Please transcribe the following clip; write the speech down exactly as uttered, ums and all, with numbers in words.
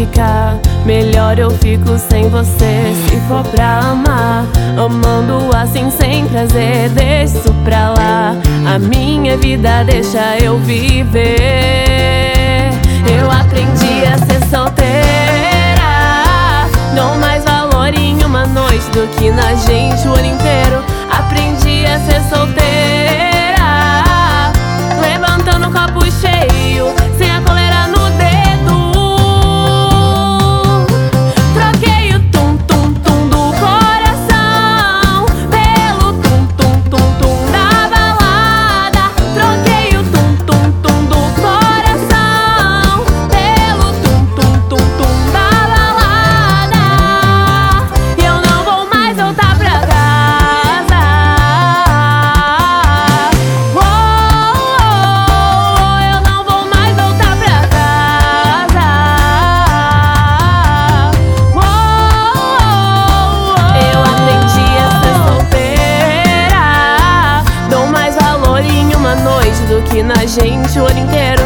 ficar, melhor eu fico sem você. Se for pra amar, amando assim sem prazer, deixa isso pra lá. A minha vida deixa eu viver. Eu aprendi a ser solteira, dou mais valor em uma noite do que na gente o ano inteiro. Aprendi a ser solteira, levantando o copo cheio, sem a coleira no dedo. Troquei o tum-tum-tum do coração pelo tum-tum-tum-tum da balada. Troquei o tum-tum-tum do coração pelo tum-tum-tum-tum da balada. E eu não vou mais voltar pra casa. Do que na gente o ano inteiro.